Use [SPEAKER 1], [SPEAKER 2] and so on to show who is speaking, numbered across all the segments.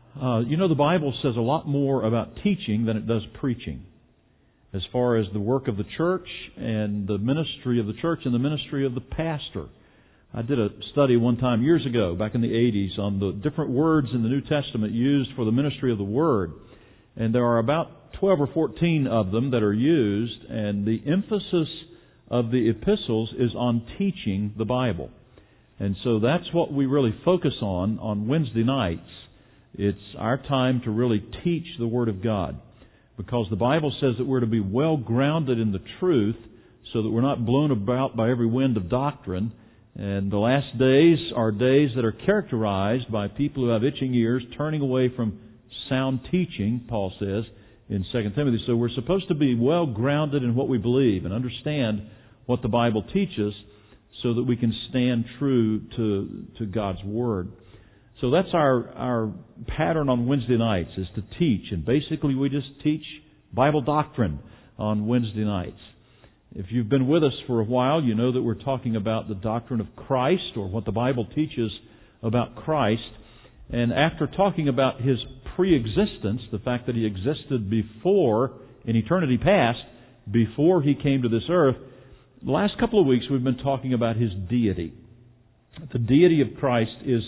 [SPEAKER 1] The Bible says a lot more about teaching than it does preaching, as far as the work of the church and the ministry of the church and the ministry of the pastor. I did a study one time years ago, back in the 80s, on the different words in the New Testament used for the ministry of the Word. And there are about 12 or 14 of them that are used, and the emphasis of the epistles is on teaching the Bible. And so that's what we really focus on Wednesday nights. It's our time to really teach the Word of God, because the Bible says that we're to be well grounded in the truth so that we're not blown about by every wind of doctrine. And the last days are days that are characterized by people who have itching ears turning away from sound teaching, Paul says in 2 Timothy. So we're supposed to be well grounded in what we believe and understand what the Bible teaches so that we can stand true to God's Word. So that's our pattern on Wednesday nights, is to teach. And basically we just teach Bible doctrine on Wednesday nights. If you've been with us for a while, you know that we're talking about the doctrine of Christ, or what the Bible teaches about Christ. And after talking about His pre-existence, the fact that He existed before, in eternity past, before He came to this earth, the last couple of weeks we've been talking about His deity. The deity of Christ is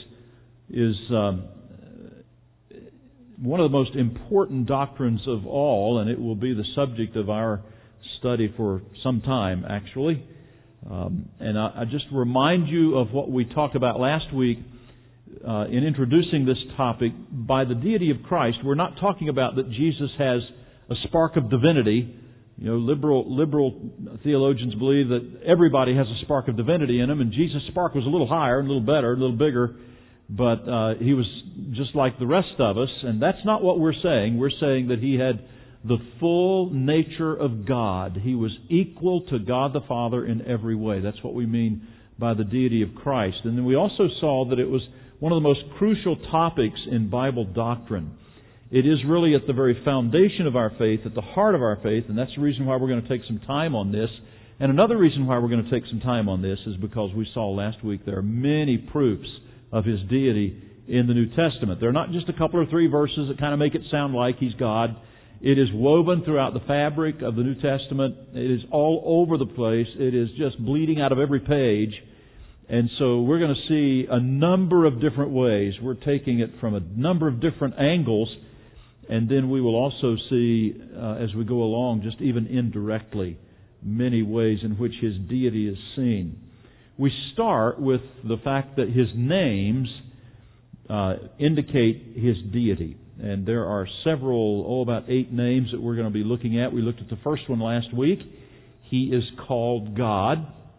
[SPEAKER 1] one of the most important doctrines of all, and it will be the subject of our study for some time, actually. And I just remind you of what we talked about last week in introducing this topic. By the deity of Christ, we're not talking about that Jesus has a spark of divinity. Liberal theologians believe that everybody has a spark of divinity in him, and Jesus' spark was a little higher, a little better, a little bigger, but He was just like the rest of us, and that's not what we're saying. We're saying that He had the full nature of God. He was equal to God the Father in every way. That's what we mean by the deity of Christ. And then we also saw that it was one of the most crucial topics in Bible doctrine. It is really at the very foundation of our faith, at the heart of our faith, and that's the reason why we're going to take some time on this. And another reason why we're going to take some time on this is because we saw last week there are many proofs of His deity in the New Testament. They're not just a couple or three verses that kind of make it sound like He's God. It is woven throughout the fabric of the New Testament. It is all over the place. It is just bleeding out of every page. And so we're going to see a number of different ways. We're taking it from a number of different angles. And then we will also see, as we go along, just even indirectly, many ways in which His deity is seen. We start with the fact that His names indicate His deity. And there are several, about 8 names that we're going to be looking at. We looked at the first one last week. He is called God.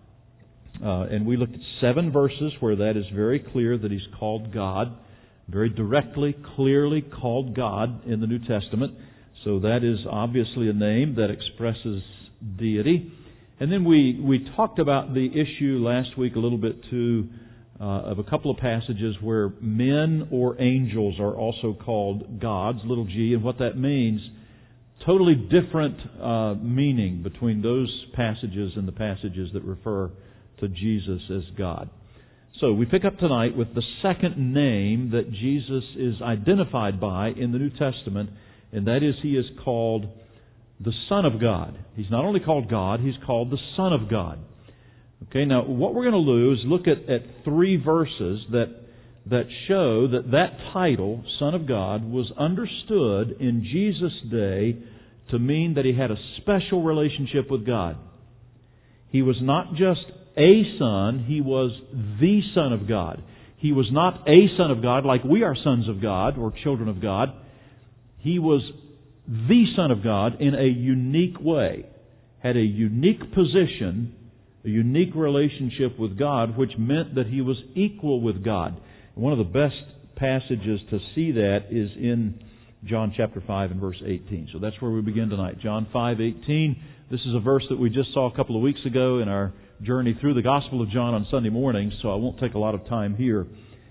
[SPEAKER 1] And we looked at 7 verses where that is very clear that He's called God. Very directly, clearly called God in the New Testament. So that is obviously a name that expresses deity. And then we talked about the issue last week a little bit too, of a couple of passages where men or angels are also called gods, little g, and what that means. Totally different meaning between those passages and the passages that refer to Jesus as God. So we pick up tonight with the second name that Jesus is identified by in the New Testament, and that is He is called the Son of God. He's not only called God, He's called the Son of God. Okay, now what we're going to do is look at 3 verses that show that title, Son of God, was understood in Jesus' day to mean that He had a special relationship with God. He was not just a son, He was the Son of God. He was not a Son of God like we are sons of God or children of God. He was the Son of God in a unique way, had a unique position, a unique relationship with God, which meant that He was equal with God. And one of the best passages to see that is in John chapter 5 and verse 18. So that's where we begin tonight. John 5:18. This is a verse that we just saw a couple of weeks ago in our journey through the Gospel of John on Sunday morning, so I won't take a lot of time here.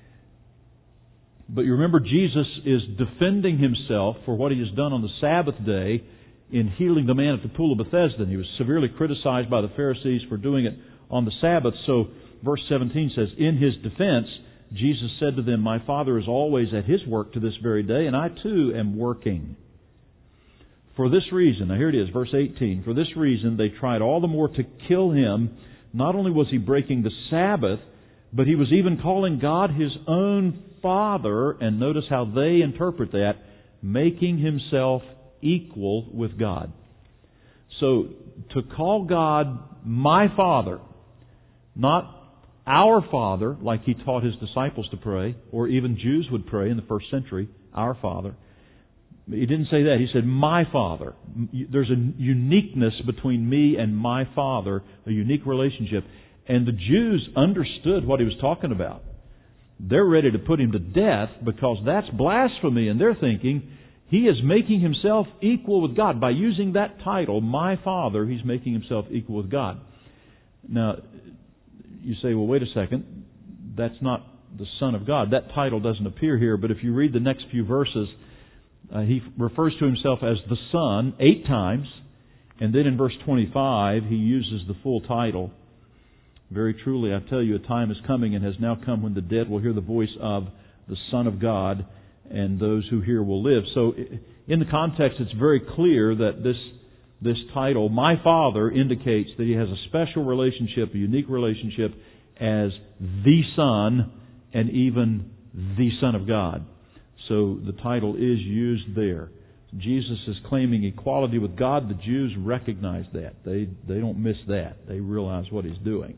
[SPEAKER 1] But you remember Jesus is defending Himself for what He has done on the Sabbath day in healing the man at the pool of Bethesda. And He was severely criticized by the Pharisees for doing it on the Sabbath. So verse 17 says, in His defense, Jesus said to them, "My Father is always at His work to this very day, and I too am working." For this reason, now here it is, verse 18, for this reason they tried all the more to kill Him. Not only was He breaking the Sabbath, but He was even calling God His own Father, and notice how they interpret that, making Himself equal with God. So, to call God my Father, not our Father, like He taught His disciples to pray, or even Jews would pray in the first century, our Father. He didn't say that. He said, my Father. There's a uniqueness between me and my Father, a unique relationship. And the Jews understood what He was talking about. They're ready to put Him to death because that's blasphemy, and they're thinking He is making Himself equal with God. By using that title, my Father, He's making Himself equal with God. Now, you say, well, wait a second, that's not the Son of God. That title doesn't appear here, but if you read the next few verses, He refers to Himself as the Son 8 times, and then in verse 25, He uses the full title. Very truly, I tell you, a time is coming and has now come when the dead will hear the voice of the Son of God, and those who hear will live. So, in the context, it's very clear that this title, My Father, indicates that He has a special relationship, a unique relationship as the Son and even the Son of God. So the title is used there. Jesus is claiming equality with God. The Jews recognize that. They don't miss that. They realize what He's doing.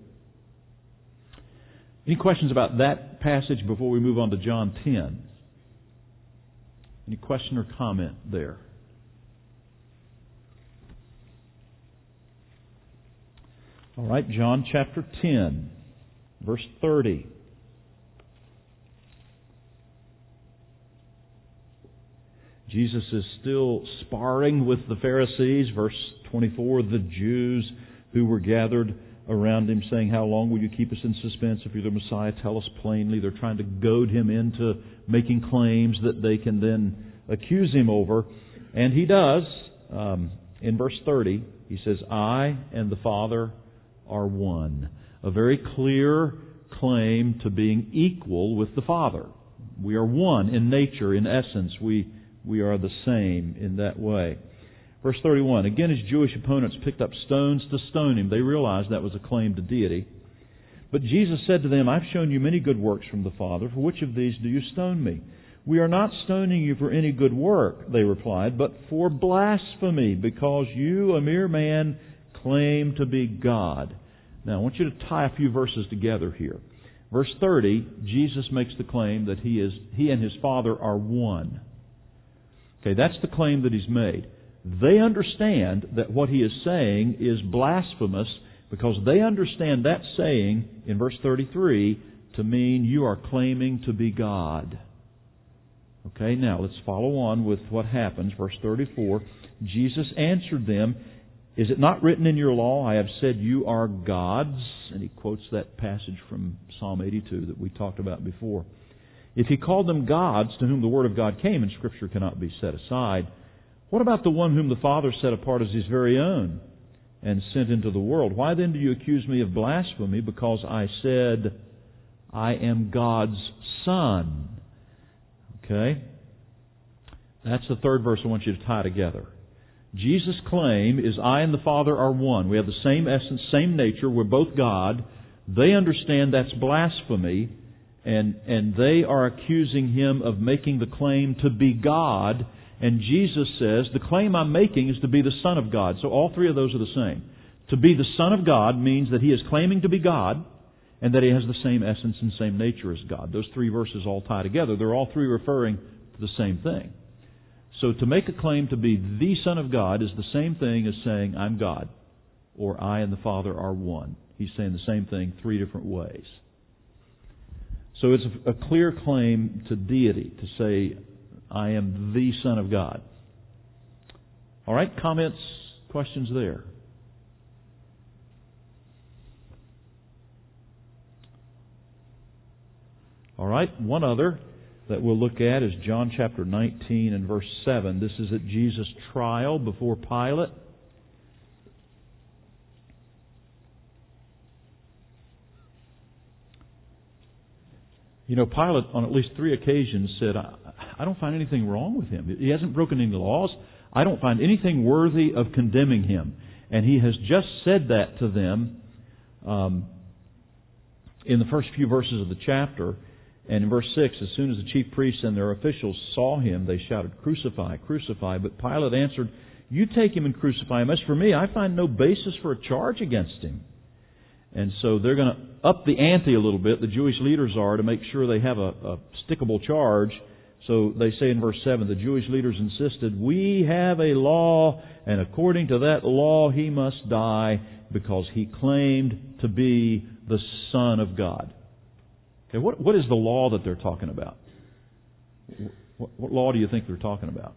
[SPEAKER 1] Any questions about that passage before we move on to John 10? Any question or comment there? All right, John chapter 10, verse 30. Jesus is still sparring with the Pharisees. Verse 24, the Jews who were gathered around Him saying, how long will you keep us in suspense? If you're the Messiah, tell us plainly. They're trying to goad Him into making claims that they can then accuse Him over. And He does. In verse 30, He says, I and the Father are one. A very clear claim to being equal with the Father. We are one in nature, in essence. We are the same in that way. Verse 31, again His Jewish opponents picked up stones to stone Him. They realized that was a claim to deity. But Jesus said to them, I've shown you many good works from the Father. For which of these do you stone me? We are not stoning you for any good work, they replied, but for blasphemy, because you, a mere man, claim to be God. Now, I want you to tie a few verses together here. Verse 30, Jesus makes the claim that He and His Father are one. Okay, that's the claim that He's made. They understand that what He is saying is blasphemous because they understand that saying in verse 33 to mean you are claiming to be God. Okay, now let's follow on with what happens. Verse 34, Jesus answered them, is it not written in your law, I have said you are gods? And He quotes that passage from Psalm 82 that we talked about before. If He called them gods to whom the Word of God came, and Scripture cannot be set aside, what about the one whom the Father set apart as His very own and sent into the world? Why then do you accuse me of blasphemy because I said, I am God's Son? Okay? That's the third verse I want you to tie together. Jesus' claim is I and the Father are one. We have the same essence, same nature. We're both God. They understand that's blasphemy, and they are accusing Him of making the claim to be God. And Jesus says, the claim I'm making is to be the Son of God. So all three of those are the same. To be the Son of God means that He is claiming to be God, and that He has the same essence and same nature as God. Those three verses all tie together. They're all three referring to the same thing. So to make a claim to be the Son of God is the same thing as saying, I'm God, or I and the Father are one. He's saying the same thing three different ways. So it's a clear claim to deity, to say, I am the Son of God. All right, comments, questions there? All right, one other that we'll look at is John chapter 19 and verse 7. This is at Jesus' trial before Pilate. You know, Pilate on at least 3 occasions said, I don't find anything wrong with him. He hasn't broken any laws. I don't find anything worthy of condemning him. And he has just said that to them in the first few verses of the chapter. And in verse 6, as soon as the chief priests and their officials saw him, they shouted, "Crucify, crucify." But Pilate answered, "You take him and crucify him. As for me, I find no basis for a charge against him." And so they're going to up the ante a little bit, the Jewish leaders are, to make sure they have a stickable charge. So they say in verse 7, the Jewish leaders insisted, "We have a law, and according to that law he must die because he claimed to be the Son of God." Okay, what is the law that they're talking about? What law do you think they're talking about?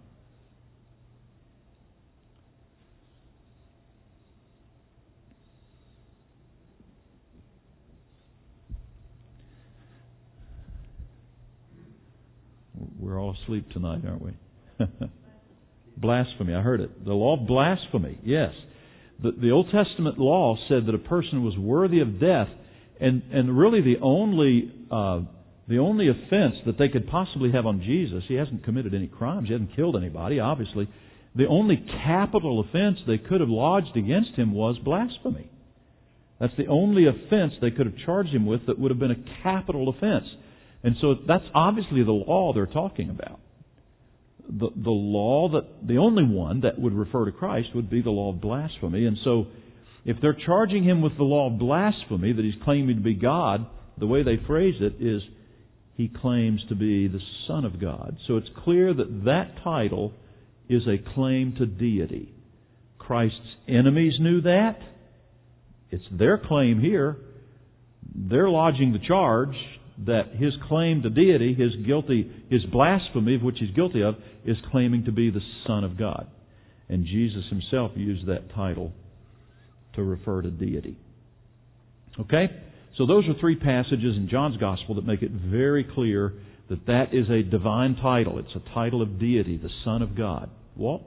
[SPEAKER 1] We're all asleep tonight, aren't we? Blasphemy, I heard it. The law of blasphemy, yes. The Old Testament law said that a person was worthy of death, and really the only offense that they could possibly have on Jesus, he hasn't committed any crimes, he hasn't killed anybody, obviously. The only capital offense they could have lodged against him was blasphemy. That's the only offense they could have charged him with that would have been a capital offense. And so that's obviously the law they're talking about. The law the only one that would refer to Christ would be the law of blasphemy. And so if they're charging him with the law of blasphemy, that he's claiming to be God, the way they phrase it is he claims to be the Son of God. So it's clear that that title is a claim to deity. Christ's enemies knew that. It's their claim here. They're lodging the charge that his claim to deity, his blasphemy of which he's guilty of, is claiming to be the Son of God. And Jesus himself used that title to refer to deity. Okay? So those are 3 passages in John's Gospel that make it very clear that that is a divine title. It's a title of deity, the Son of God. Walt?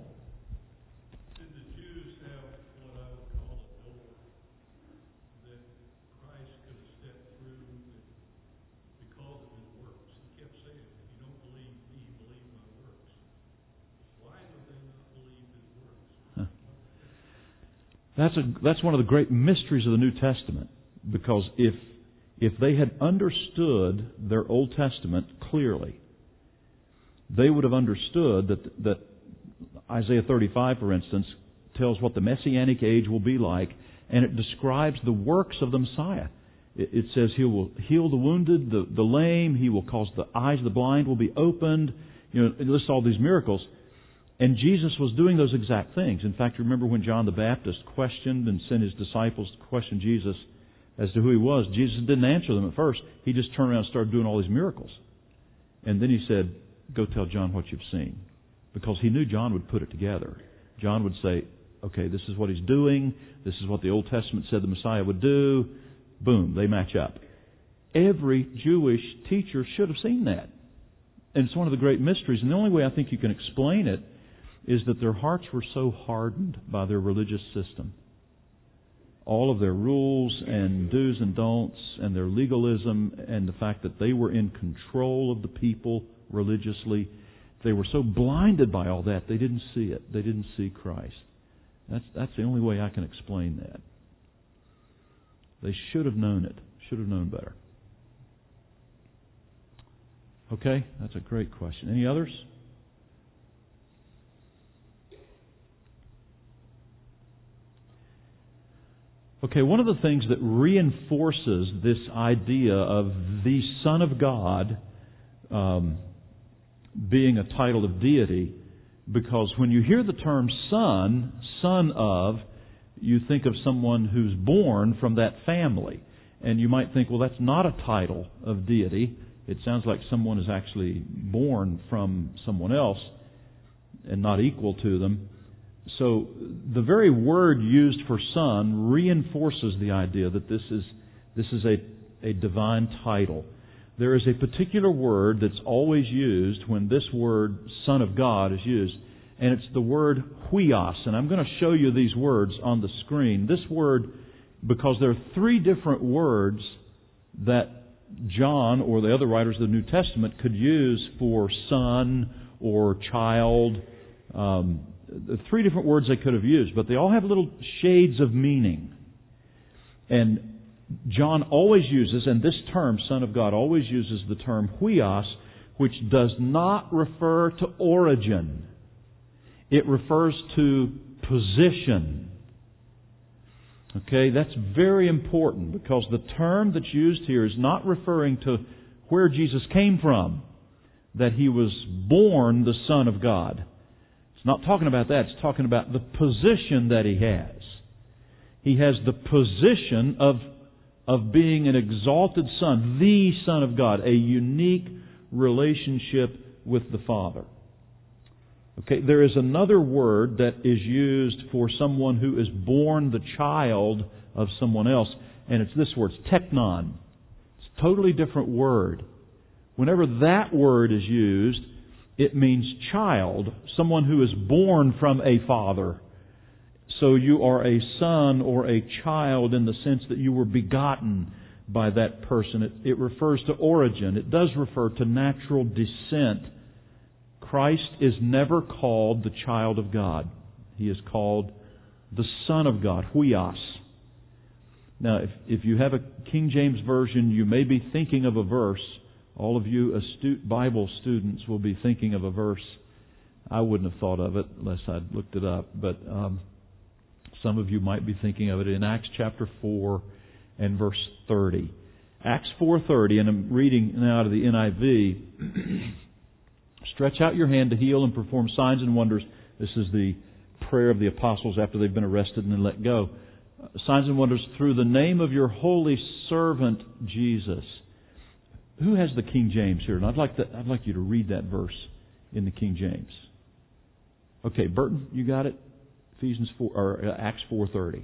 [SPEAKER 1] That's one of the great mysteries of the New Testament, because if they had understood their Old Testament clearly, they would have understood that Isaiah 35, for instance, tells what the Messianic age will be like, and it describes the works of the Messiah. It says He will heal the wounded, the lame, He will cause the eyes of the blind will be opened. You know, it lists all these miracles. And Jesus was doing those exact things. In fact, remember when John the Baptist questioned and sent his disciples to question Jesus as to who he was? Jesus didn't answer them at first. He just turned around and started doing all these miracles. And then he said, "Go tell John what you've seen." Because he knew John would put it together. John would say, "Okay, this is what he's doing. This is what the Old Testament said the Messiah would do." Boom, they match up. Every Jewish teacher should have seen that. And it's one of the great mysteries. And the only way I think you can explain it is that their hearts were so hardened by their religious system. All of their rules and do's and don'ts and their legalism and the fact that they were in control of the people religiously, they were so blinded by all that, they didn't see it. They didn't see Christ. That's the only way I can explain that. They should have known it. Should have known better. Okay, that's a great question. Any others? Okay, one of the things that reinforces this idea of the Son of God being a title of deity, because when you hear the term son, son of, you think of someone who's born from that family. And you might think, well, that's not a title of deity. It sounds like someone is actually born from someone else and not equal to them. So the very word used for son reinforces the idea that this is a divine title. There is a particular word that's always used when this word Son of God is used, and it's the word huios. And I'm going to show you these words on the screen. This word, because there are 3 different words that John or the other writers of the New Testament could use for son or child. Three different words they could have used, but they all have little shades of meaning. And John always uses, and this term, Son of God, always uses the term huios, which does not refer to origin. It refers to position. Okay, that's very important because the term that's used here is not referring to where Jesus came from, that He was born the Son of God. It's not talking about that. It's talking about the position that He has. He has the position of being an exalted Son, the Son of God, a unique relationship with the Father. Okay, there is another word that is used for someone who is born the child of someone else, and it's this word, teknon. It's a totally different word. Whenever that word is used, it means child, someone who is born from a father. So you are a son or a child in the sense that you were begotten by that person. It refers to origin. It does refer to natural descent. Christ is never called the child of God. He is called the Son of God, huios. Now, if you have a King James Version, you may be thinking of a verse. All of you astute Bible students will be thinking of a verse. I wouldn't have thought of it unless I'd looked it up. But some of you might be thinking of it in Acts chapter 4 and verse 30. Acts 4:30, and I'm reading now out of the NIV. Stretch out your hand to heal and perform signs and wonders. This is the prayer of the apostles after they've been arrested and then let go. Signs and wonders through the name of your holy servant Jesus. Who has the King James here? And I'd like you to read that verse in the King James. Okay, Burton, you got it? Ephesians 4 or Acts 4:30.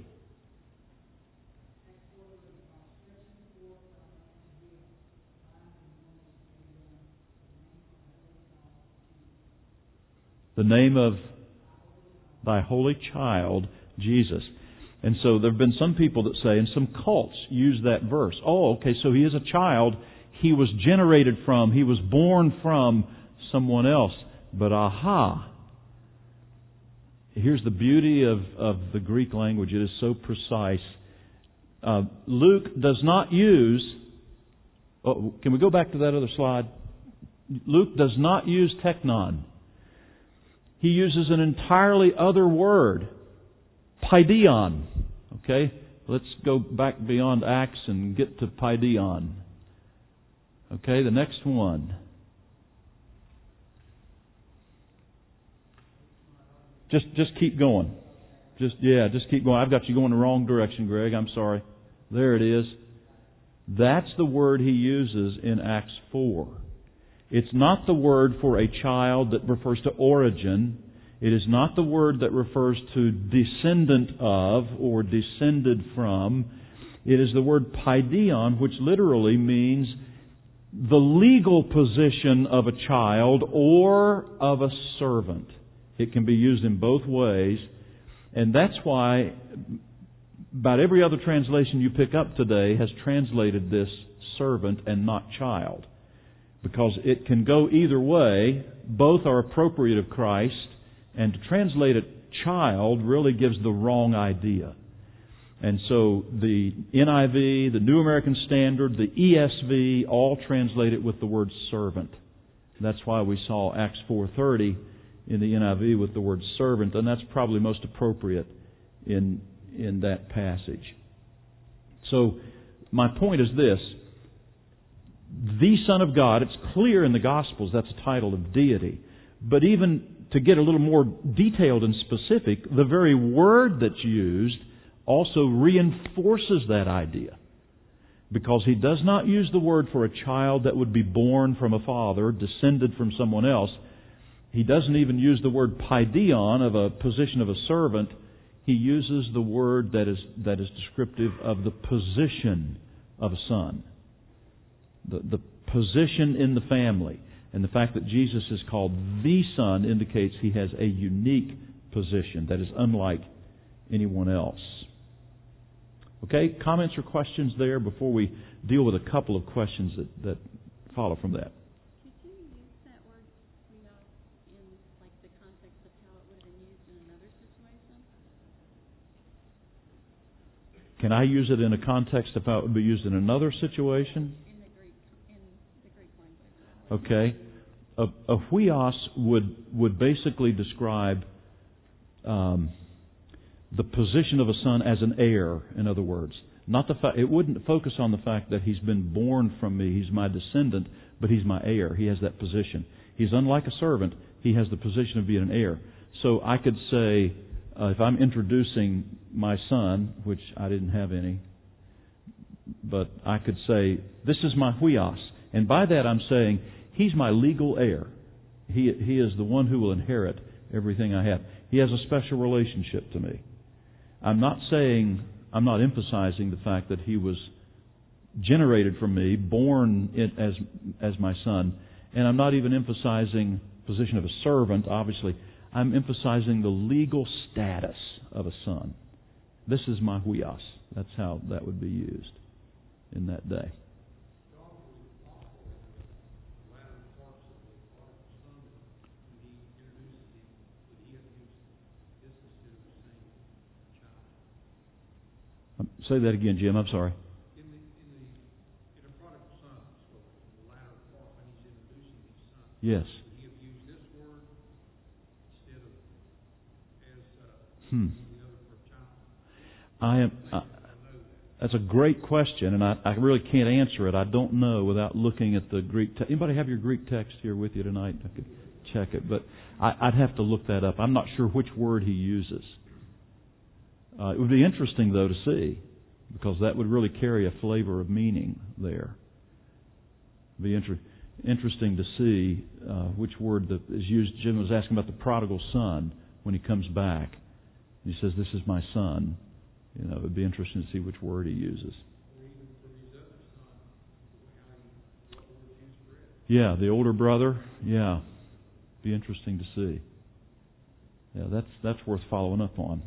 [SPEAKER 1] The name of thy holy child, Jesus. And so there have been some people that say, and some cults use that verse. Oh, okay, so He is a child. He was generated from, He was born from someone else. But aha! Here's the beauty of the Greek language. It is so precise. Luke does not use... Oh, can we go back to that other slide? Luke does not use teknon. He uses an entirely other word, paideon. Okay? Let's go back beyond Acts and get to paideon. Okay, the next one. Just keep going. Just keep going. I've got you going the wrong direction, Greg. I'm sorry. There it is. That's the word he uses in Acts 4. It's not the word for a child that refers to origin. It is not the word that refers to descendant of or descended from. It is the word paideon, which literally means the legal position of a child or of a servant. It can be used in both ways. And that's why about every other translation you pick up today has translated this servant and not child. Because it can go either way. Both are appropriate of Christ. And to translate it child really gives the wrong idea. And so the NIV, the New American Standard, the ESV all translate it with the word servant. That's why we saw Acts 4:30 in the NIV with the word servant, and that's probably most appropriate in that passage. So my point is this. The Son of God, it's clear in the Gospels that's a title of deity. But even to get a little more detailed and specific, the very word that's used also reinforces that idea. Because he does not use the word for a child that would be born from a father, descended from someone else. He doesn't even use the word paideon of a position of a servant. He uses the word that is descriptive of the position of a son. The position in the family. And the fact that Jesus is called the Son indicates He has a unique position that is unlike anyone else. Okay, comments or questions there before we deal with a couple of questions that follow from that?
[SPEAKER 2] Could you use that word huios in like the context of how it would have been used in another situation?
[SPEAKER 1] Can I use it in a context of how it would be used in another situation?
[SPEAKER 2] In the Greek language.
[SPEAKER 1] Okay. A huios would basically describe the position of a son as an heir, in other words. Not the fact, it wouldn't focus on the fact that he's been born from me, he's my descendant, but he's my heir. He has that position. He's unlike a servant, he has the position of being an heir. So I could say, if I'm introducing my son, which I didn't have any, but I could say, this is my huios. And by that I'm saying, he's my legal heir. He is the one who will inherit everything I have. He has a special relationship to me. I'm not emphasizing the fact that he was generated from me, born as my son, and I'm not even emphasizing the position of a servant, obviously. I'm emphasizing the legal status of a son. This is my huios. That's how that would be used in that day. Say that again, Jim. I'm sorry.
[SPEAKER 3] In a prodigal son story, the latter part when he's introducing his son.
[SPEAKER 1] Yes.
[SPEAKER 3] Would he have used this word instead of as the other for child?
[SPEAKER 1] That's a great question, and I really can't answer it. I don't know without looking at the Greek text. Anybody have your Greek text here with you tonight? I could check it, but I'd have to look that up. I'm not sure which word he uses. It would be interesting, though, to see, because that would really carry a flavor of meaning there. It would be interesting to see which word that is used. Jim was asking about the prodigal son when he comes back. He says, "This is my son." You know, it would be interesting to see which word he uses. Yeah, the older brother. Yeah, be interesting to see. Yeah, that's worth following up on.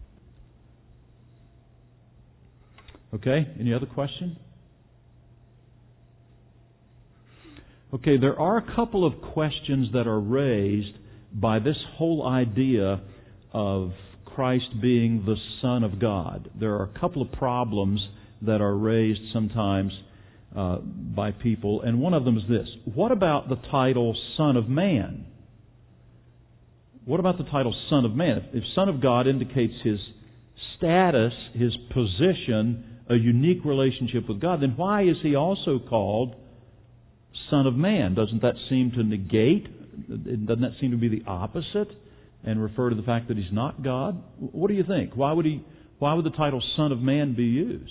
[SPEAKER 1] Okay, any other question? Okay, there are a couple of questions that are raised by this whole idea of Christ being the Son of God. There are a couple of problems that are raised sometimes by people, and one of them is this. What about the title Son of Man? What about the title Son of Man? If Son of God indicates His status, His position, a unique relationship with God, then why is He also called Son of Man? Doesn't that seem to negate? Doesn't that seem to be the opposite and refer to the fact that He's not God? What do you think? Why would the title Son of Man be used?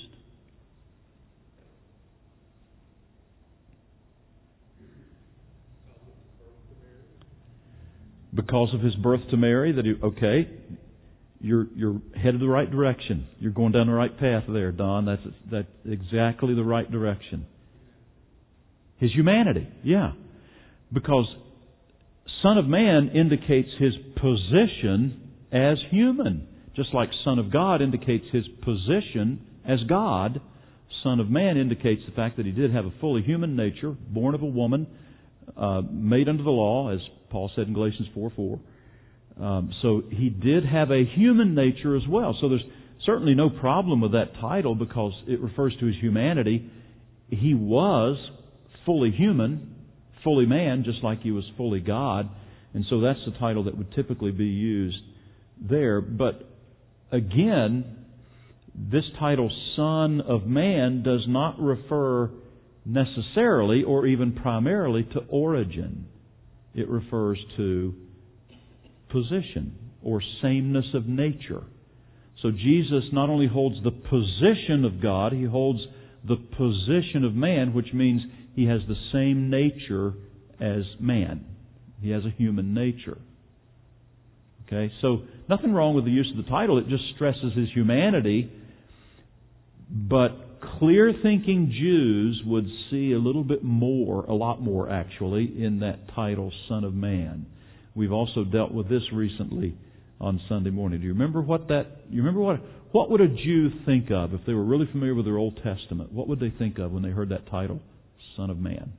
[SPEAKER 1] Because of His birth to Mary? You're headed the right direction. You're going down the right path there, Don. That's exactly the right direction. His humanity, yeah. Because Son of Man indicates His position as human. Just like Son of God indicates His position as God, Son of Man indicates the fact that He did have a fully human nature, born of a woman, made under the law, as Paul said in Galatians 4:4. So He did have a human nature as well. So there's certainly no problem with that title because it refers to His humanity. He was fully human, fully man, just like He was fully God. And so that's the title that would typically be used there. But again, this title, Son of Man, does not refer necessarily or even primarily to origin. It refers to position or sameness of nature. So Jesus not only holds the position of God, He holds the position of man, which means He has the same nature as man. He has a human nature. Okay, so nothing wrong with the use of the title. It just stresses His humanity. But clear-thinking Jews would see a lot more actually, in that title, Son of Man. We've also dealt with this recently on Sunday morning. Do you remember what would a Jew think of if they were really familiar with their Old Testament? What would they think of when they heard that title, Son of Man?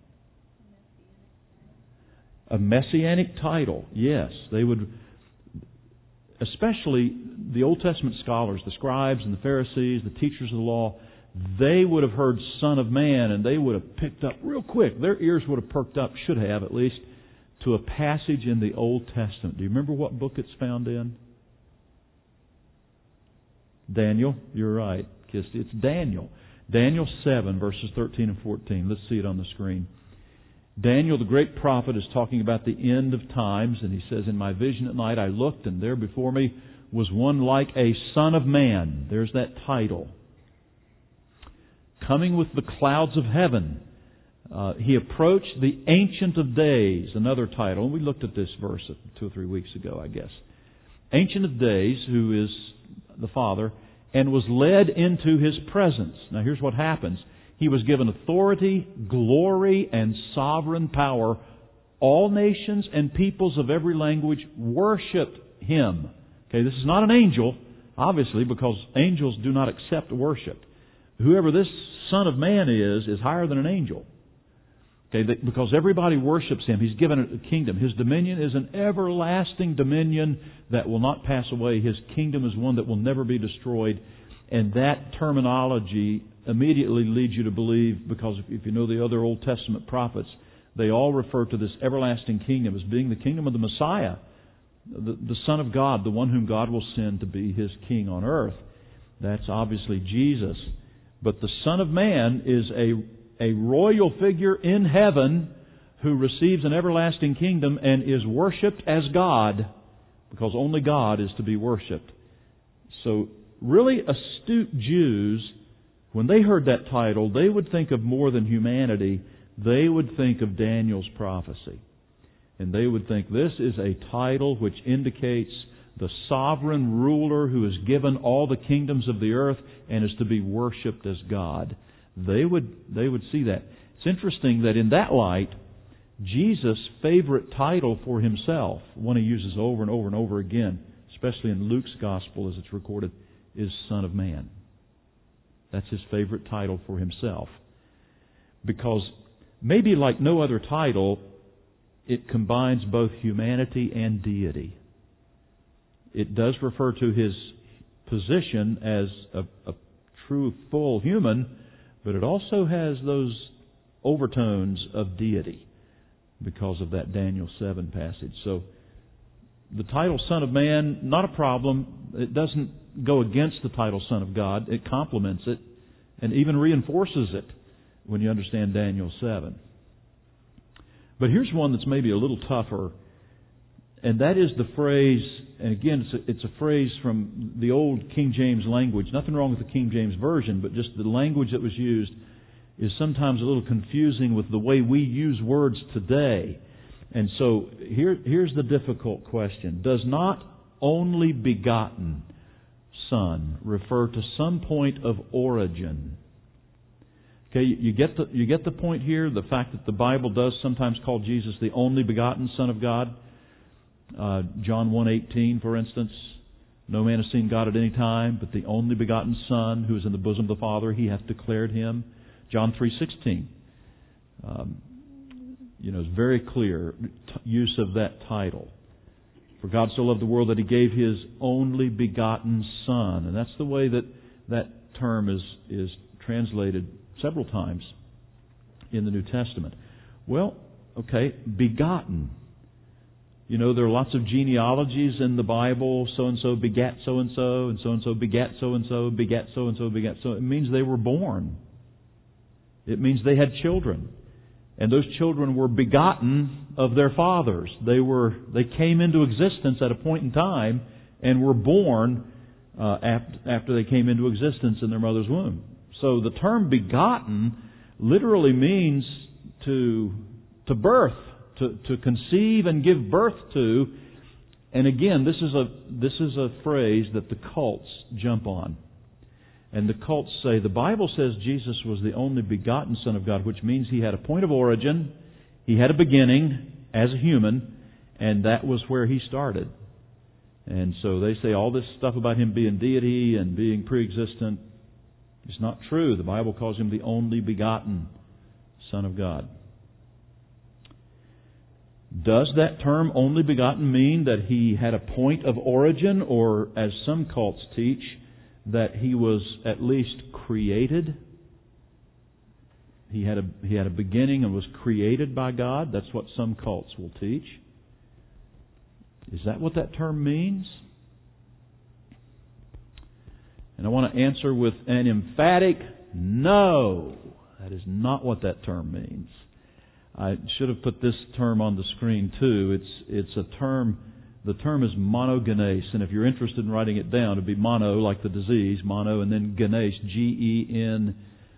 [SPEAKER 1] A messianic title, yes. They would, especially the Old Testament scholars, the scribes and the Pharisees, the teachers of the law, they would have heard Son of Man, and they would have picked up real quick. Their ears would have perked up, should have at least, to a passage in the Old Testament. Do you remember what book it's found in? Daniel. You're right, Kisty. It's Daniel. Daniel 7, verses 13 and 14. Let's see it on the screen. Daniel, the great prophet, is talking about the end of times, and he says, "In my vision at night I looked, and there before me was one like a Son of Man." There's that title. "Coming with the clouds of heaven. He approached the Ancient of Days," another title. And we looked at this verse 2 or 3 weeks ago, I guess. "Ancient of Days," who is the Father, "and was led into His presence." Now here's what happens. He was given authority, glory, and sovereign power. All nations and peoples of every language worshiped Him. Okay, this is not an angel, obviously, because angels do not accept worship. Whoever this Son of Man is higher than an angel. Okay, because everybody worships Him. He's given a kingdom. His dominion is an everlasting dominion that will not pass away. His kingdom is one that will never be destroyed. And that terminology immediately leads you to believe, because if you know the other Old Testament prophets, they all refer to this everlasting kingdom as being the kingdom of the Messiah, the Son of God, the one whom God will send to be His king on earth. That's obviously Jesus. But the Son of Man is a royal figure in heaven who receives an everlasting kingdom and is worshipped as God, because only God is to be worshipped. So really astute Jews, when they heard that title, they would think of more than humanity. They would think of Daniel's prophecy. And they would think this is a title which indicates the sovereign ruler who is given all the kingdoms of the earth and is to be worshipped as God. They would see that. It's interesting that in that light, Jesus' favorite title for Himself, one He uses over and over and over again, especially in Luke's Gospel as it's recorded, is Son of Man. That's His favorite title for Himself. Because maybe like no other title, it combines both humanity and deity. It does refer to His position as a true, full human, but it also has those overtones of deity because of that Daniel 7 passage. So the title Son of Man, not a problem. It doesn't go against the title Son of God. It complements it and even reinforces it when you understand Daniel 7. But here's one that's maybe a little tougher, and that is the phrase, and again, it's a phrase from the old King James language. Nothing wrong with the King James Version, but just the language that was used is sometimes a little confusing with the way we use words today. And so here's the difficult question. Does not only begotten Son refer to some point of origin? Okay, you get the point here, the fact that the Bible does sometimes call Jesus the only begotten Son of God. John 1:18, for instance, no man has seen God at any time, but the only begotten Son, who is in the bosom of the Father, He hath declared Him. John 3:16, is very clear use of that title. For God so loved the world that He gave His only begotten Son, and that's the way that term is translated several times in the New Testament. Well, okay, begotten. There are lots of genealogies in the Bible. So-and-so begat so-and-so, and so-and-so begat so-and-so, begat so-and-so, begat so. It means they were born. It means they had children. And those children were begotten of their fathers. They came into existence at a point in time and were born after they came into existence in their mother's womb. So the term begotten literally means to birth, to conceive and give birth to. And again, this is a phrase that the cults jump on. And the cults say the Bible says Jesus was the only begotten Son of God, which means He had a point of origin, He had a beginning as a human, and that was where He started. And so they say all this stuff about Him being deity and being pre-existent is not true. The Bible calls Him the only begotten Son of God. Does that term only begotten mean that He had a point of origin, or as some cults teach, that He was at least created? He had a beginning and was created by God? That's what some cults will teach. Is that what that term means? And I want to answer with an emphatic no. That is not what that term means. I should have put this term on the screen too. It's a term, the term is monogenes, and if you're interested in writing it down, it'd be mono, like the disease, mono, and then genes, Genes.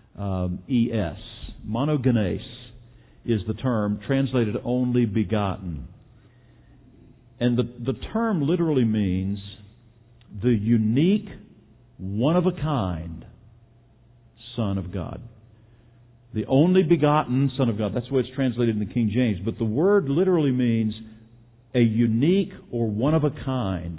[SPEAKER 1] Monogenes is the term, translated only begotten. And the term literally means the unique, one-of-a-kind Son of God. The only begotten Son of God. That's the way it's translated in the King James. But the word literally means a unique or one-of-a-kind.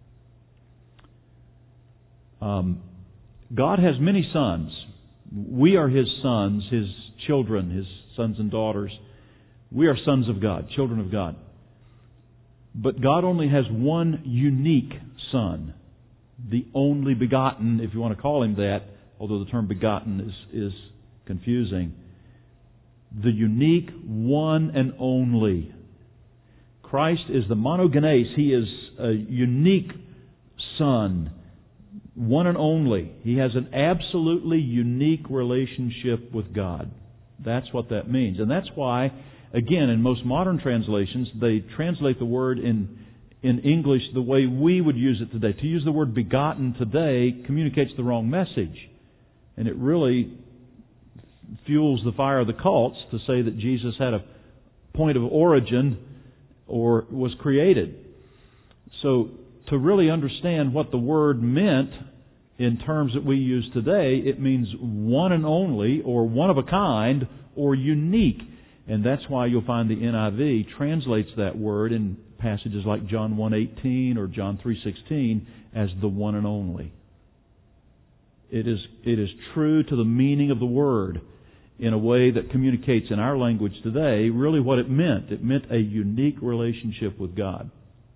[SPEAKER 1] God has many sons. We are His sons, His children, His sons and daughters. We are sons of God, children of God. But God only has one unique Son, the only begotten, if you want to call Him that, although the term begotten is confusing. The unique, one and only. Christ is the monogenes. He is a unique Son, one and only. He has an absolutely unique relationship with God. That's what that means. And that's why, again, in most modern translations, they translate the word in English the way we would use it today. To use the word begotten today communicates the wrong message. And it really fuels the fire of the cults to say that Jesus had a point of origin or was created. So, to really understand what the word meant in terms that we use today, it means one and only, or one of a kind, or unique. And that's why you'll find the NIV translates that word in passages like John 1:18 or John 3:16 as the one and only. It is true to the meaning of the word in a way that communicates in our language today really what it meant. It meant a unique relationship with God.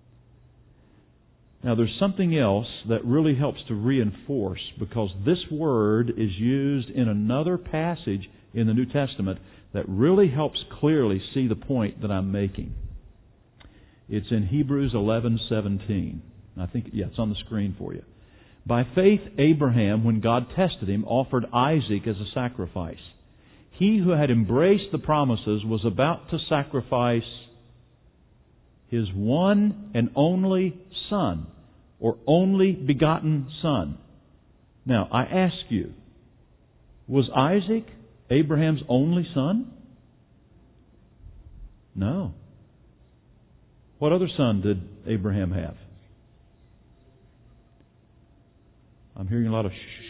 [SPEAKER 1] Now there's something else that really helps to reinforce, because this word is used in another passage in the New Testament that really helps clearly see the point that I'm making. It's in Hebrews 11:17. I think, it's on the screen for you. By faith, Abraham, when God tested him, offered Isaac as a sacrifice. He who had embraced the promises was about to sacrifice his one and only son, or only begotten son. Now, I ask you, was Isaac Abraham's only son? No. What other son did Abraham have? I'm hearing a lot of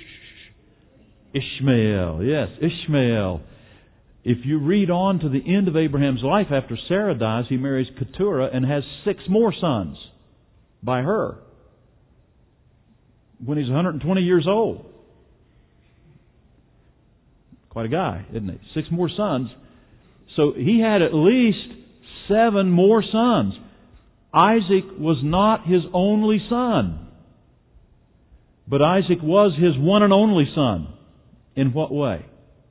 [SPEAKER 1] Ishmael. Yes, Ishmael. If you read on to the end of Abraham's life, after Sarah dies, he marries Keturah and has 6 more sons by her when he's 120 years old. Quite a guy, isn't he? 6 more sons. So he had at least 7 more sons. Isaac was not his only son, but Isaac was his one and only son. In what way?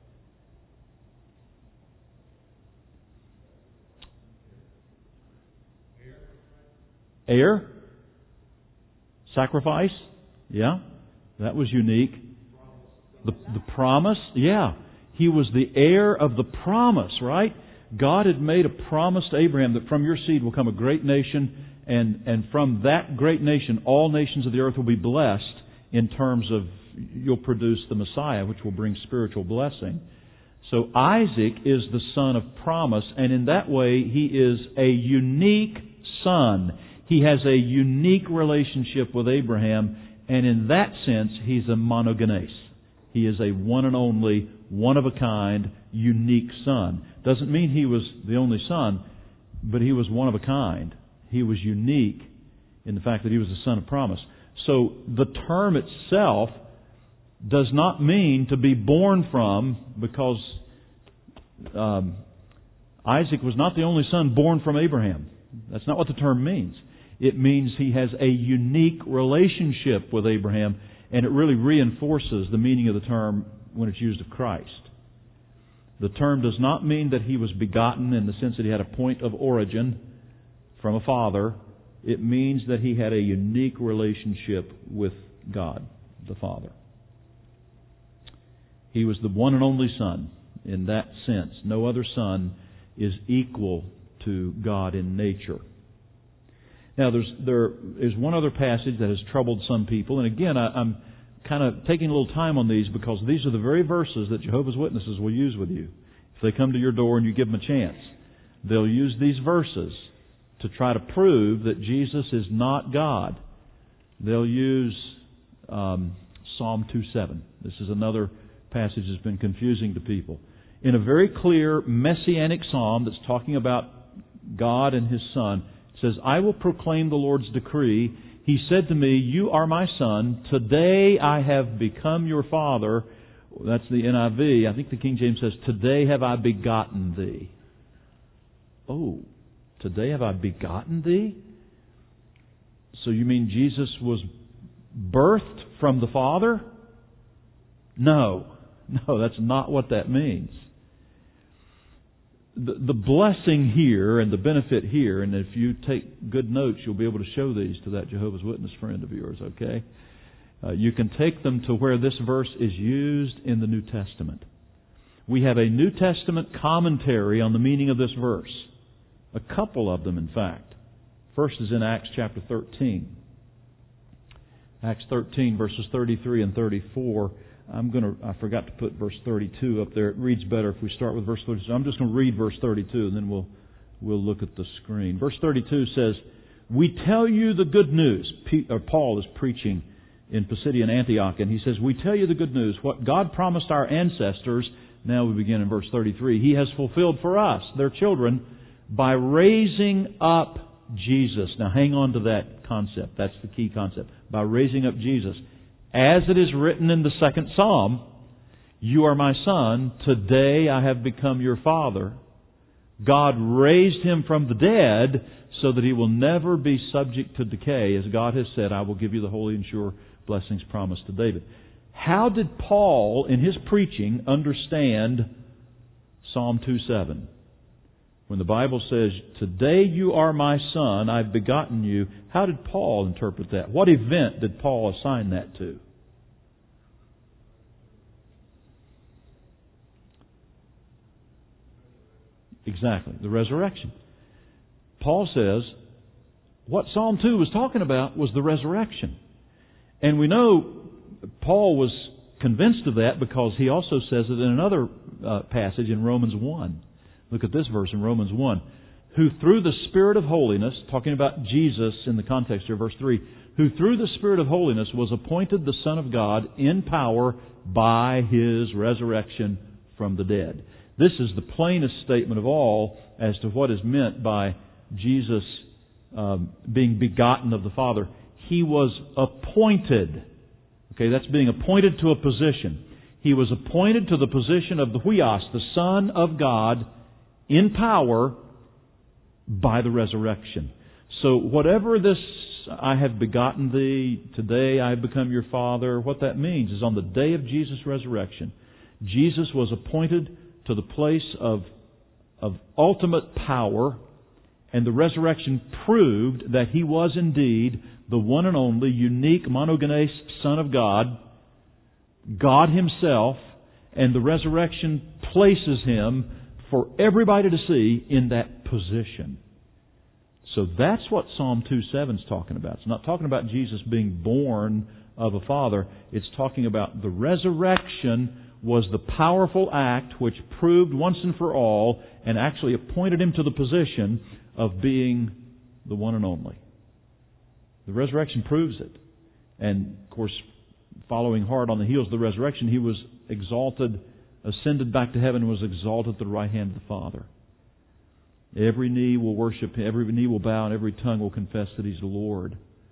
[SPEAKER 1] Heir? Sacrifice? Yeah. That was unique. The promise? Yeah. He was the heir of the promise, right? God had made a promise to Abraham that from your seed will come a great nation, and from that great nation all nations of the earth will be blessed in terms of you'll produce the Messiah, which will bring spiritual blessing. So Isaac is the son of promise, and in that way he is a unique son. He has a unique relationship with Abraham, and in that sense he's a monogenes. He is a one and only, one of a kind, unique son. Doesn't mean he was the only son, but he was one of a kind. He was unique. in the fact that he was the son of promise. So the term itself does not mean to be born from, because Isaac was not the only son born from Abraham. That's not what the term means. It means he has a unique relationship with Abraham, and it really reinforces the meaning of the term when it's used of Christ. The term does not mean that he was begotten in the sense that he had a point of origin from a father. It means that he had a unique relationship with God, the Father. He was the one and only Son in that sense. No other son is equal to God in nature. Now, there is one other passage that has troubled some people, and again, I'm kind of taking a little time on these because these are the very verses that Jehovah's Witnesses will use with you. If they come to your door and you give them a chance, they'll use these verses to try to prove that Jesus is not God. They'll use Psalm 2:7. This is another passage that's been confusing to people. In a very clear messianic psalm that's talking about God and His Son, it says, "I will proclaim the Lord's decree. He said to me, 'You are my son. Today I have become your father.'" That's the NIV. I think the King James says, "Today have I begotten thee." Oh, today have I begotten thee? So you mean Jesus was birthed from the Father? No, that's not what that means. The blessing here and the benefit here, and if you take good notes, you'll be able to show these to that Jehovah's Witness friend of yours, okay? You can take them to where this verse is used in the New Testament. We have a New Testament commentary on the meaning of this verse. A couple of them, in fact. First is in Acts chapter 13. Acts 13, verses 33 and 34. I forgot to put verse 32 up there. It reads better if we start with verse 32. I'm just going to read verse 32 and then we'll look at the screen. Verse 32 says, "We tell you the good news." Paul is preaching in Pisidian Antioch, and he says, "We tell you the good news. What God promised our ancestors," now we begin in verse 33, "He has fulfilled for us, their children, by raising up Jesus." Now hang on to that concept. That's the key concept. By raising up Jesus. "As it is written in the second Psalm, 'You are my son, today I have become your father.' God raised Him from the dead so that He will never be subject to decay. As God has said, I will give you the holy and sure blessings promised to David." How did Paul, in his preaching, understand Psalm 2:7? When the Bible says, "Today you are my son, I've begotten you," how did Paul interpret that? What event did Paul assign that to? Exactly, the resurrection. Paul says what Psalm 2 was talking about was the resurrection. And we know Paul was convinced of that because he also says it in another passage in Romans 1. Look at this verse in Romans 1. "Who through the Spirit of holiness," talking about Jesus in the context here, verse 3, "who through the Spirit of holiness was appointed the Son of God in power by His resurrection from the dead." This is the plainest statement of all as to what is meant by Jesus being begotten of the Father. He was appointed. Okay, that's being appointed to a position. He was appointed to the position of the Huios, the Son of God, in power by the resurrection. So whatever this, "I have begotten thee, today I have become your father," what that means is on the day of Jesus' resurrection, Jesus was appointed to the place of ultimate power, and the resurrection proved that He was indeed the one and only unique monogenes Son of God, God Himself, and the resurrection places Him for everybody to see in that position. So that's what Psalm 2:7 is talking about. It's not talking about Jesus being born of a father. It's talking about the resurrection was the powerful act which proved once and for all and actually appointed Him to the position of being the one and only. The resurrection proves it. And, of course, following hard on the heels of the resurrection, He was exalted, ascended back to heaven, and was exalted at the right hand of the Father. Every knee will worship Him, every knee will bow, and every tongue will confess that He's the Lord.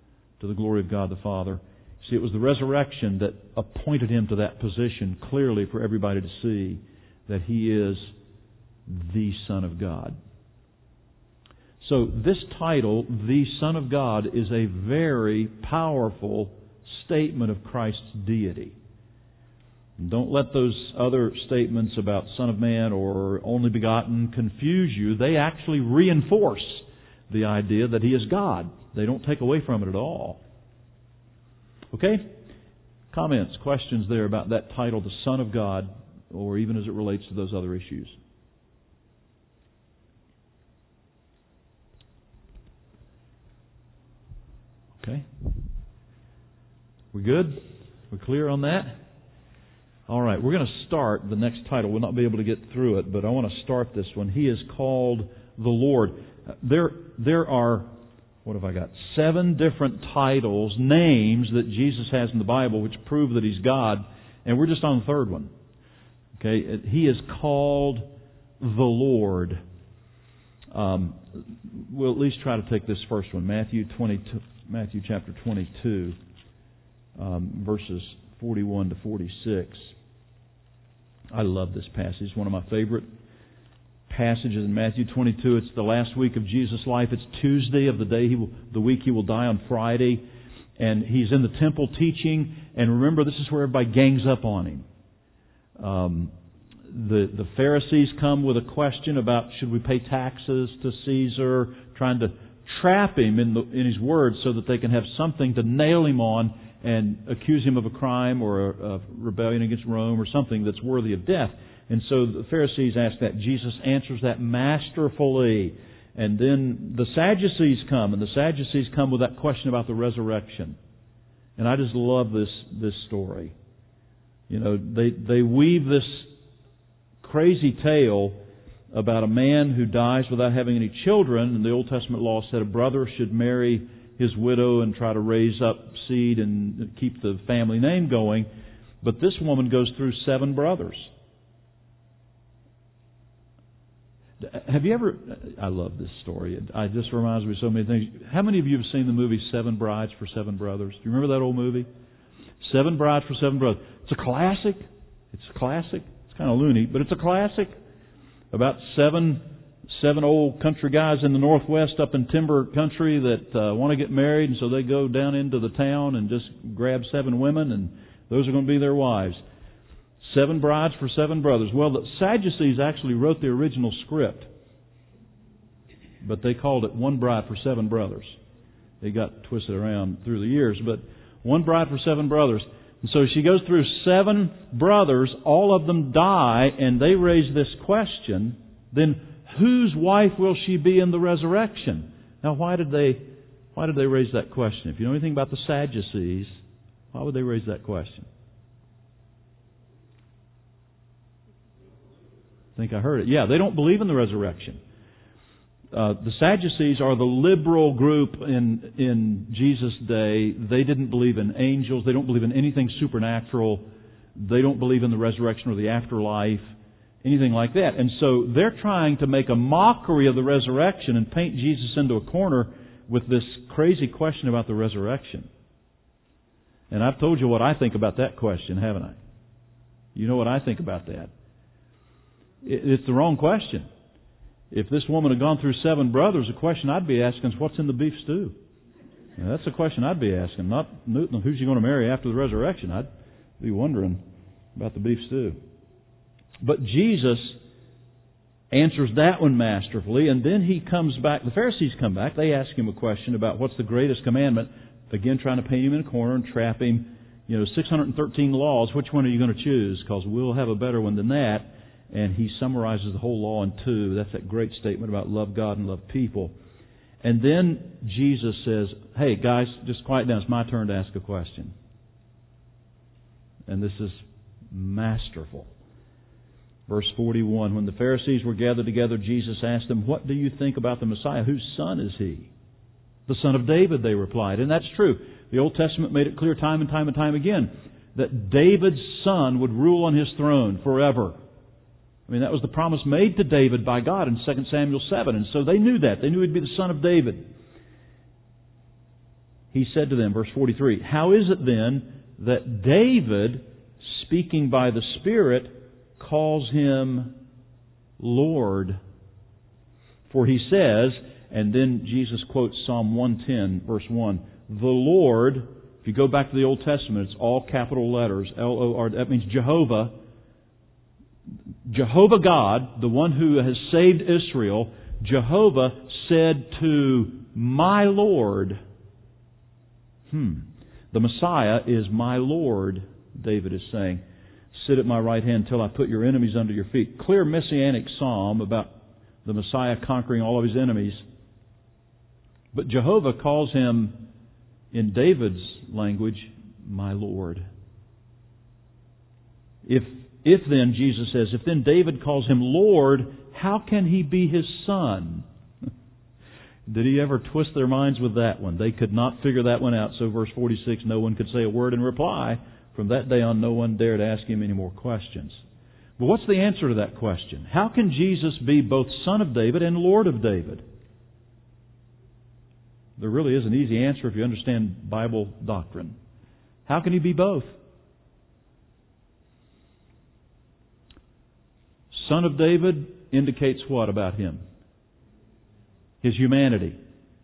[SPEAKER 1] to the glory of God the Father. See, it was the resurrection that appointed Him to that position clearly for everybody to see that He is the Son of God. So this title, the Son of God, is a very powerful statement of Christ's deity. Don't let those other statements about Son of Man or only begotten confuse you. They actually reinforce the idea that He is God. They don't take away from it at all. Okay? Comments, questions there about that title, the Son of God, or even as it relates to those other issues? Okay? We good? We clear on that? All right, we're going to start the next title. We'll not be able to get through it, but I want to start this one. He is called the Lord. There are, what have I got? 7 different titles, names that Jesus has in the Bible which prove that He's God, and we're just on the third one. Okay, He is called the Lord. We'll at least try to take this first one, Matthew chapter 22, verses 41 to 46. I love this passage. It's one of my favorite passages in Matthew 22. It's the last week of Jesus' life. It's Tuesday of the week He will die on Friday. And He's in the temple teaching. And remember, this is where everybody gangs up on Him. The Pharisees come with a question about should we pay taxes to Caesar, trying to trap Him in His words so that they can have something to nail Him on and accuse Him of a crime or a rebellion against Rome or something that's worthy of death. And so the Pharisees ask that. Jesus answers that masterfully. And then the Sadducees come, and the Sadducees come with that question about the resurrection. And I just love this story. You know, they weave this crazy tale about a man who dies without having any children. And the Old Testament law said a brother should marry his widow and try to raise up seed and keep the family name going. But this woman goes through 7 brothers. Have you ever... I love this story. It just reminds me of so many things. How many of you have seen the movie 7 Brides for 7 Brothers? Do you remember that old movie? 7 Brides for 7 Brothers. It's a classic. It's kind of loony, but it's a classic about seven old country guys in the Northwest up in timber country that want to get married, and so they go down into the town and just grab 7 women, and those are going to be their wives. 7 brides for 7 brothers. Well, the Sadducees actually wrote the original script, but they called it 1 bride for 7 brothers. They got twisted around through the years, but 1 bride for 7 brothers. And so she goes through 7 brothers, all of them die, and they raise this question, then whose wife will she be in the resurrection? Now, why did they raise that question? If you know anything about the Sadducees, why would they raise that question? I think I heard it. Yeah, they don't believe in the resurrection. The Sadducees are the liberal group in Jesus' day. They didn't believe in angels. They don't believe in anything supernatural. They don't believe in the resurrection or the afterlife, anything like that. And so they're trying to make a mockery of the resurrection and paint Jesus into a corner with this crazy question about the resurrection. And I've told you what I think about that question, haven't I? You know what I think about that. It's the wrong question. If this woman had gone through 7 brothers, the question I'd be asking is, what's in the beef stew? Now, that's the question I'd be asking, not who's she going to marry after the resurrection. I'd be wondering about the beef stew. But Jesus answers that one masterfully, and then He comes back. The Pharisees come back. They ask Him a question about what's the greatest commandment. Again, trying to paint Him in a corner and trap Him. 613 laws. Which one are you going to choose? Because we'll have a better one than that. And He summarizes the whole law in 2. That's that great statement about love God and love people. And then Jesus says, hey, guys, just quiet down. It's my turn to ask a question. And this is masterful. Verse 41, when the Pharisees were gathered together, Jesus asked them, what do you think about the Messiah? Whose son is He? The son of David, they replied. And that's true. The Old Testament made it clear time and time and time again that David's son would rule on His throne forever. I mean, that was the promise made to David by God in 2 Samuel 7. And so they knew that. They knew He'd be the son of David. he said to them, verse 43, "How is it then that David, speaking by the Spirit, calls Him Lord? For He says," and then Jesus quotes Psalm 110, verse 1, "The Lord," if you go back to the Old Testament, it's all capital letters, L-O-R, that means Jehovah. Jehovah God, the one who has saved Israel, Jehovah said to my Lord, the Messiah is my Lord, David is saying. "Sit at my right hand till I put your enemies under your feet." Clear messianic psalm about the Messiah conquering all of His enemies. But Jehovah calls Him, in David's language, my Lord. If then, Jesus says, if then David calls Him Lord, how can He be His son? Did He ever twist their minds with that one? They could not figure that one out. So verse 46, no one could say a word in reply. From that day on, no one dared ask Him any more questions. But what's the answer to that question? How can Jesus be both Son of David and Lord of David? There really is an easy answer if you understand Bible doctrine. How can He be both? Son of David indicates what about Him? His humanity.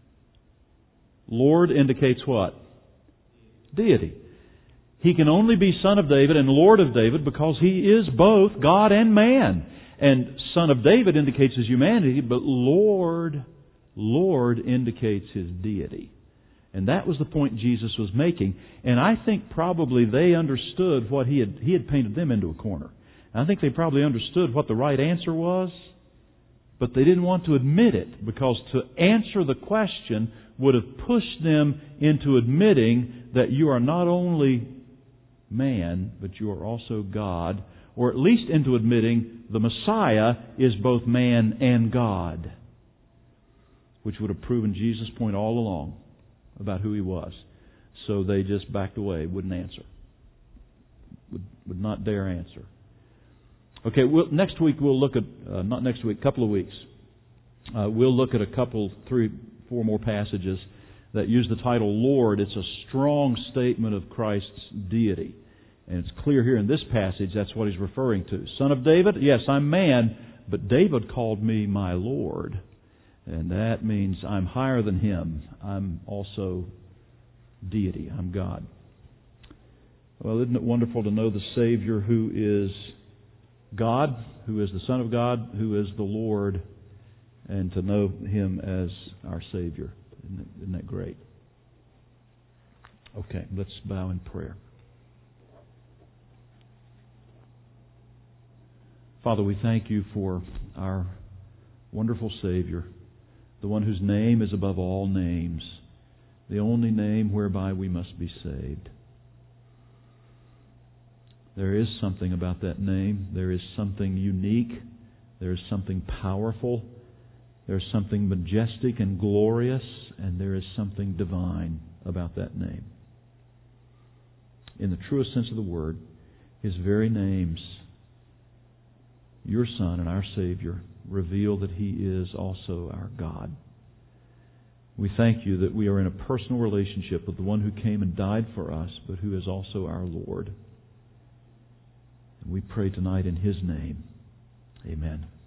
[SPEAKER 1] Lord indicates what? Deity. He can only be Son of David and Lord of David because He is both God and man. And Son of David indicates His humanity, but Lord indicates His deity. And that was the point Jesus was making. And I think probably they understood what He had painted them into a corner. I think they probably understood what the right answer was, but they didn't want to admit it, because to answer the question would have pushed them into admitting that you are not only man, but you are also God, or at least into admitting the Messiah is both man and God, which would have proven Jesus' point all along about who He was. So they just backed away, wouldn't answer, would not dare answer. Okay, next week we'll look at, not next week, a couple of weeks, we'll look at a couple, 3, 4 more passages that use the title Lord. It's a strong statement of Christ's deity. And it's clear here in this passage that's what He's referring to. Son of David, yes, I'm man, but David called me my Lord. And that means I'm higher than him. I'm also deity. I'm God. Well, isn't it wonderful to know the Savior who is God, who is the Son of God, who is the Lord, and to know Him as our Savior. Isn't that great? Okay, let's bow in prayer. Father, we thank You for our wonderful Savior, the one whose name is above all names, the only name whereby we must be saved. There is something about that name. There is something unique. There is something powerful. There is something majestic and glorious. And there is something divine about that name. In the truest sense of the word, His very names, Your Son and our Savior, reveal that He is also our God. We thank You that we are in a personal relationship with the one who came and died for us, but who is also our Lord. And we pray tonight in His name. Amen.